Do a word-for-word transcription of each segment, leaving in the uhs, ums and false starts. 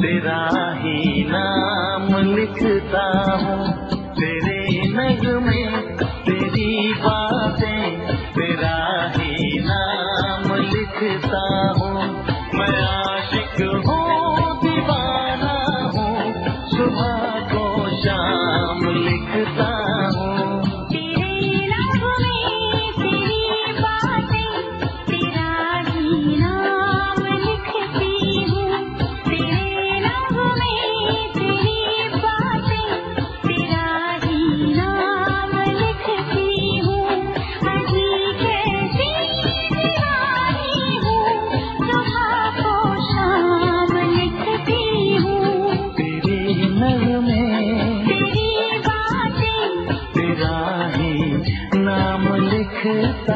तेरा ही नाम लिखता हूँ, तेरे नगमे तेरी बातें, तेरा ही नाम लिखता हूँ। मैं आशिक हूँ दीवाना हूँ, सुबह को शाम लिखता हूँ। लिखता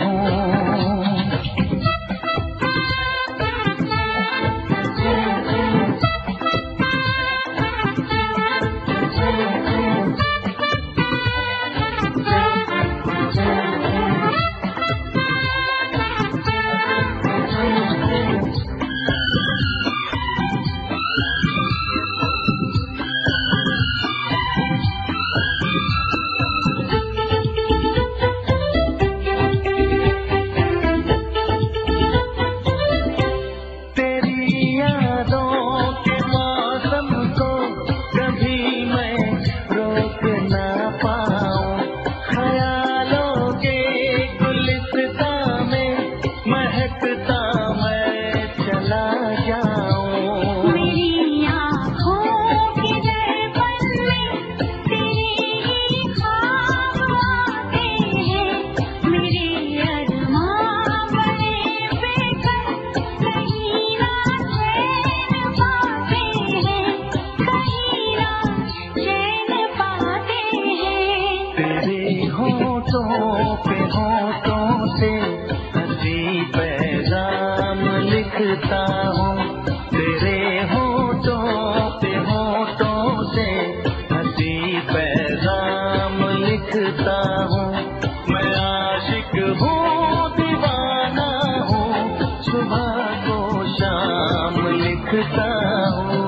होठों पे होठों से हंसी पैगाम लिखता हूँ, तेरे होठों पे होठों से हंसी पैगाम लिखता हूँ। मैं आशिक हूँ दीवाना हूँ, सुबह को शाम लिखता हूँ।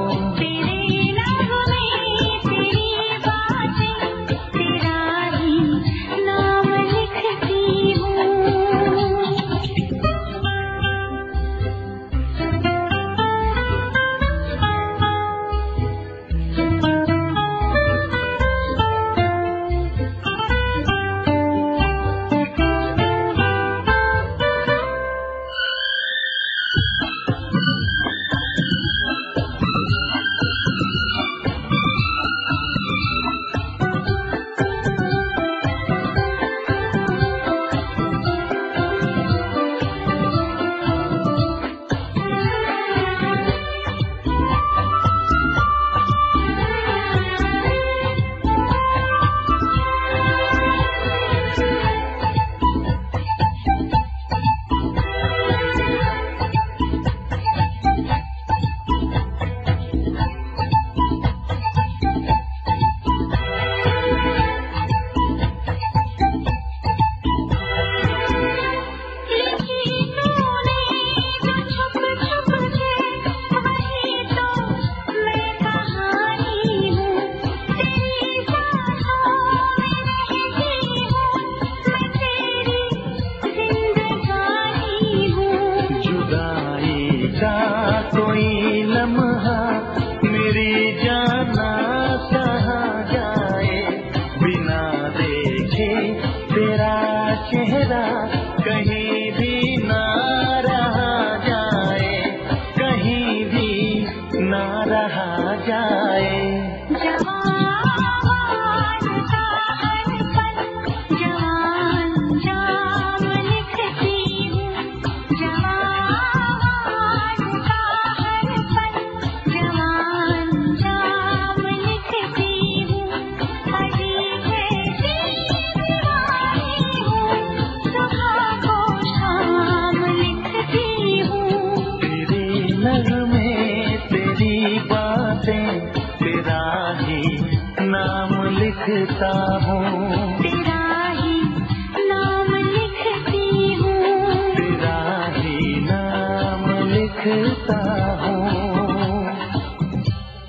कोई लम्हा मेरी जाना सहा जाए, बिना देखे तेरा चेहरा कहीं भी ना रहा जाए, कहीं भी ना रहा जाए। तेरा ही नाम लिखता हूँ।